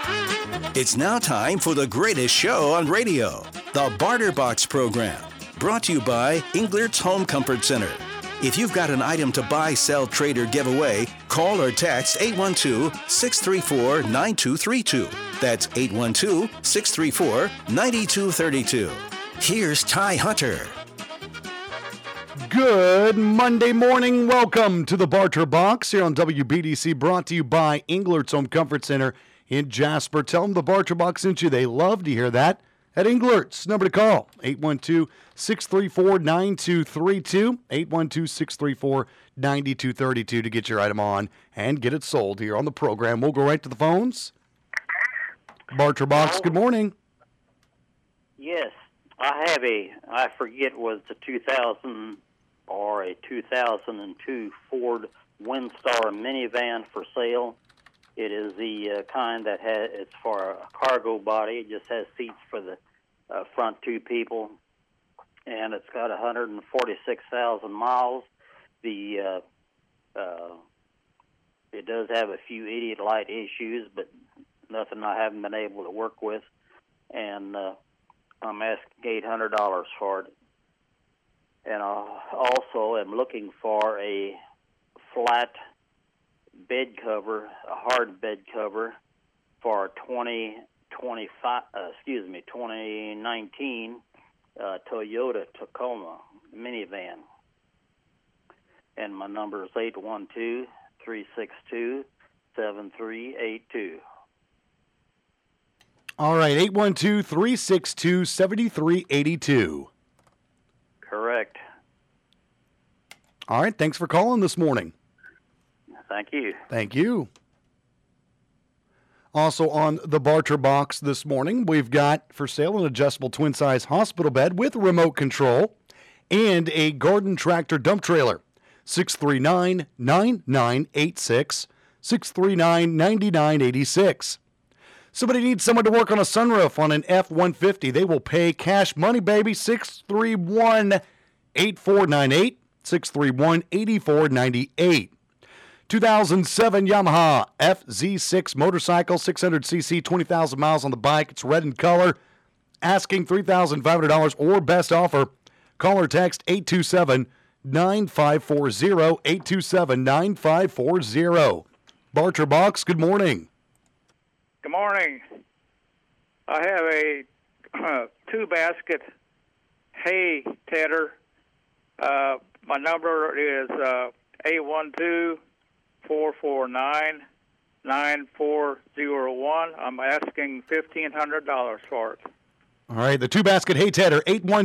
It's now time for the greatest show on radio, the Barter Box program, brought to you by Englert's Home Comfort Center. If you've got an item to buy, sell, trade, or give away, call or text 812-634-9232. That's 812-634-9232. Here's Ty Hunter. Good Monday morning. Welcome to the Barter Box here on WBDC, brought to you by Englert's Home Comfort Center in Jasper. Tell them the Barter Box sent you. They love to hear that at Englert's. Number to call, 812-634-9232, 812-634-9232 to get your item on and get it sold here on the program. We'll go right to the phones. Barter Box, good morning. Yes, I forget was the 2000 or a 2002 Ford Windstar minivan for sale. It is the kind that it's for a cargo body. It just has seats for the front two people, and it's got 146,000 miles. It does have a few idiot light issues, but nothing I haven't been able to work with, and I'm asking $800 for it. And I also am looking for a flat bed cover, a hard bed cover for a 2019 Toyota Tacoma minivan. And my number is 812-362-7382. All right, 812-362-7382. Correct. All right, thanks for calling this morning. Thank you. Thank you. Also on the Barter Box this morning, we've got for sale an adjustable twin-size hospital bed with remote control and a garden tractor dump trailer. 639-9986, 639-9986. Somebody needs someone to work on a sunroof on an F-150. They will pay cash money, baby. 631-8498, 631-8498. 2007 Yamaha FZ6 motorcycle, 600cc, 20,000 miles on the bike. It's red in color. Asking $3,500 or best offer. Call or text 827-9540, 827-9540. Barter Box, good morning. Good morning. I have a two-basket hay tedder. My number is 812-449-9401. I'm asking $1,500 for it. All right, the two-basket hay tedder,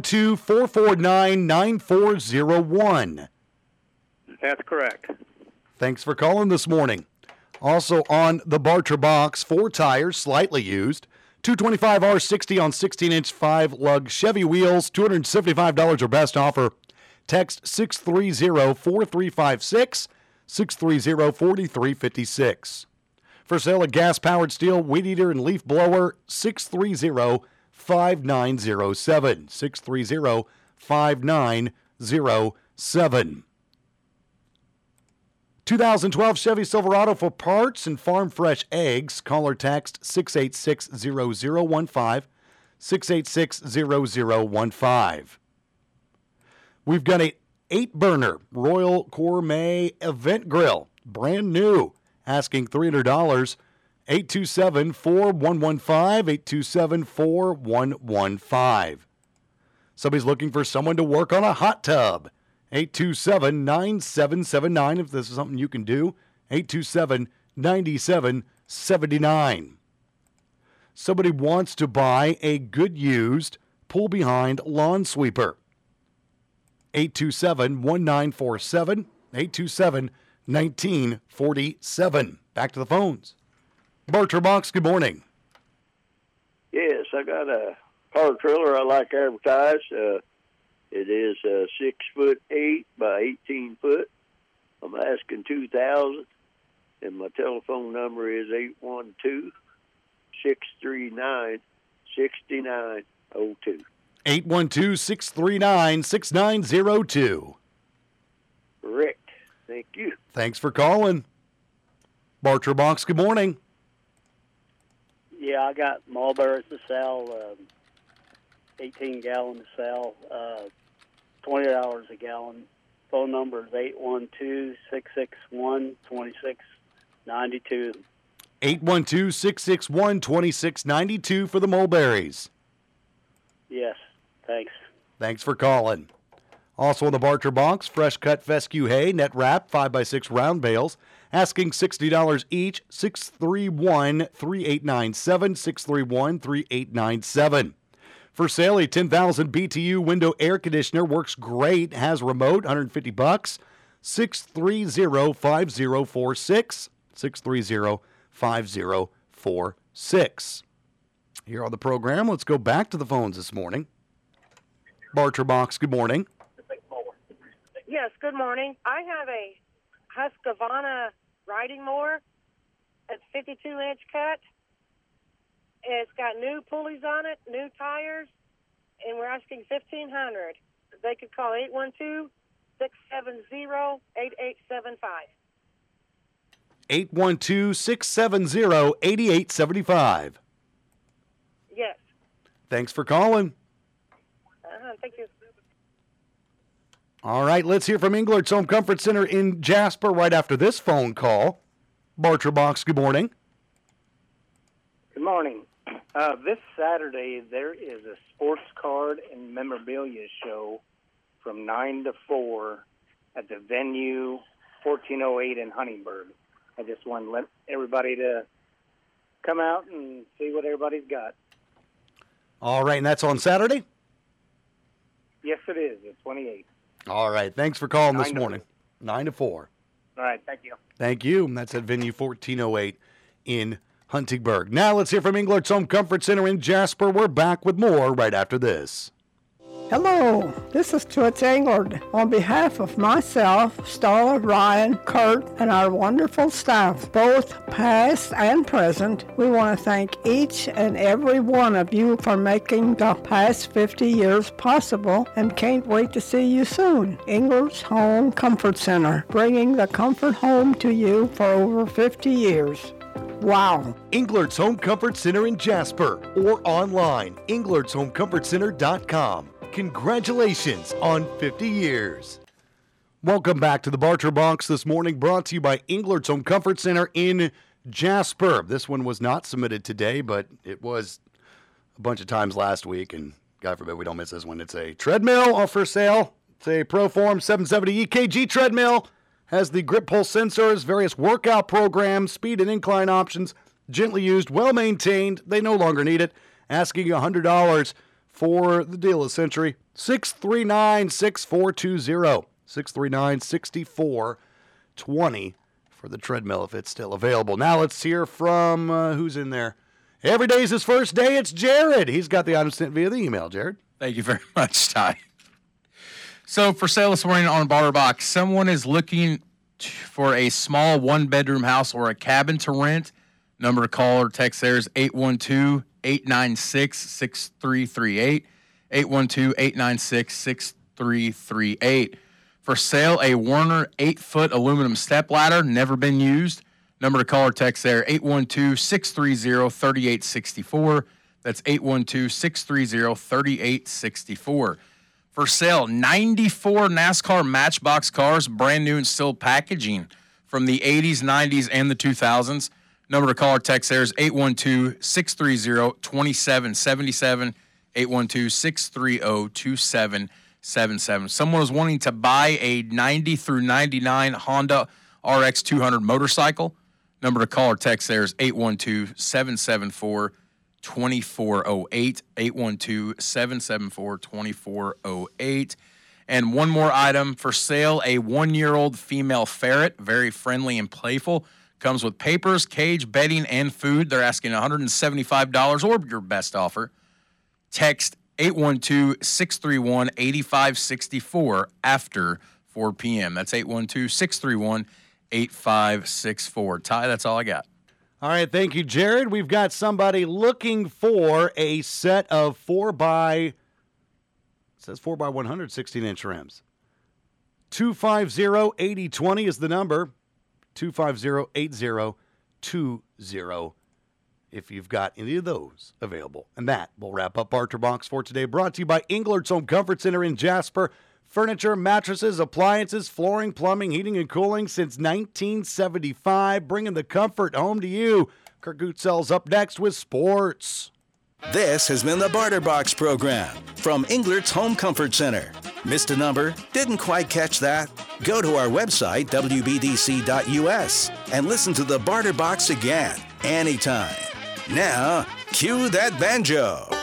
812-449-9401. That's correct. Thanks for calling this morning. Also on the Barter Box, 4 tires, slightly used, 225R60 on 16-inch 5-lug Chevy wheels, $275 or best offer. Text 630-4356, 630-4356. For sale, a gas-powered steel weed eater and leaf blower, 630-5907, 630-5907. 2012 Chevy Silverado for parts and farm fresh eggs. Call or text 686-0015, 686-0015. We've got a 8-burner Royal Gourmet Event Grill, brand new, asking $300, 827-4115, 827-4115. Somebody's looking for someone to work on a hot tub. 827-9779, if this is something you can do. 827-9779. Somebody wants to buy a good used pull-behind lawn sweeper. 827-1947, 827-1947. Back to the phones. Barter Box, good morning. Yes, I got a power trailer I like advertised. It is 6'8" by 18 foot. I'm asking $2,000, and my telephone number is 812-639-6902. 812-639-6902. Correct. Thank you. Thanks for calling. Barter Box, good morning. Yeah, I got mulberries to sell, 18-gallon to sell, $20 a gallon. Phone number is 812-661-2692. 812-661-2692 for the mulberries. Yes, thanks. Thanks for calling. Also in the Barter box, fresh cut fescue hay, net wrap, 5x6 round bales, asking $60 each, 631-3897, 631-3897. For sale, a 10,000 BTU window air conditioner, works great, has remote, $150, 630-5046, 630-5046. Here on the program, let's go back to the phones this morning. Barter box, good morning. Yes, good morning. I have a Husqvarna riding mower. It's 52-inch cut. It's got new pulleys on it, new tires, and we're asking $1,500. They could call 812-670-8875. 812-670-8875. Yes. Thanks for calling. Thank you. All right, let's hear from Englert's Home Comfort Center in Jasper right after this phone call. Barter box, good morning. Good morning. This Saturday, there is a sports card and memorabilia show from 9 to 4 at the venue 1408 in Huntingburg. I just want to let everybody to come out and see what everybody's got. All right, and that's on Saturday? Yes, it is. It's 28. All right, thanks for calling this morning. 9 to 4. All right, thank you. Thank you. That's at venue 1408 in Huntingburg. Now let's hear from Englert's Home Comfort Center in Jasper. We're back with more right after this. Hello, this is Toots Englert. On behalf of myself, Starla, Ryan, Kurt, and our wonderful staff, both past and present, we want to thank each and every one of you for making the past 50 years possible and can't wait to see you soon. Englert's Home Comfort Center, bringing the comfort home to you for over 50 years. Wow. Englert's Home Comfort Center in Jasper or online, englertshomecomfortcenter.com. Congratulations on 50 years. Welcome back to the Barter Box this morning, brought to you by Englert's Home Comfort Center in Jasper. This one was not submitted today, but it was a bunch of times last week, and God forbid we don't miss this one. It's a treadmill for sale. It's a Proform 770 EKG treadmill. Has the grip pulse sensors, various workout programs, speed and incline options, gently used, well-maintained. They no longer need it. Asking $100 for the deal of the century. 639-6420. 639-6420 for the treadmill if it's still available. Now let's hear from who's in there. Every day's his first day. It's Jared. He's got the item sent via the email. Jared. Thank you very much, Ty. So for sale this morning on Barter Box, someone is looking for a small one-bedroom house or a cabin to rent. Number to call or text there is 812-896-6338, 812-896-6338. For sale, a Werner 8-foot aluminum stepladder, never been used. Number to call or text there, 812-630-3864. That's 812-630-3864. For sale, 94 NASCAR Matchbox cars, brand new and still packaging from the 80s, 90s, and the 2000s. Number to call or text there is 812-630-2777, 812-630-2777. Someone was wanting to buy a 90 through 99 Honda RX 200 motorcycle. Number to call or text there is 812-774-2408, 812-774-2408. And one more item for sale, a 1-year-old female ferret, very friendly and playful. Comes with papers, cage, bedding, and food. They're asking $175 or your best offer. Text 812-631-8564 after 4 p.m. That's 812-631-8564. Ty, that's all I got. All right, thank you, Jared. We've got somebody looking for a set of 4x 100 16-inch rims. 250-8020 is the number. 250-8020. if you've got any of those available. And that will wrap up Barter Box for today, brought to you by Englert's Home Comfort Center in Jasper. Furniture, mattresses, appliances, flooring, plumbing, heating, and cooling since 1975, bringing the comfort home to you. Kirk Gootzel's up next with sports. This has been the Barter Box program from Englert's Home Comfort Center. Missed a number? Didn't quite catch that? Go to our website, wbdc.us, and listen to the Barter Box again, anytime. Now, cue that banjo.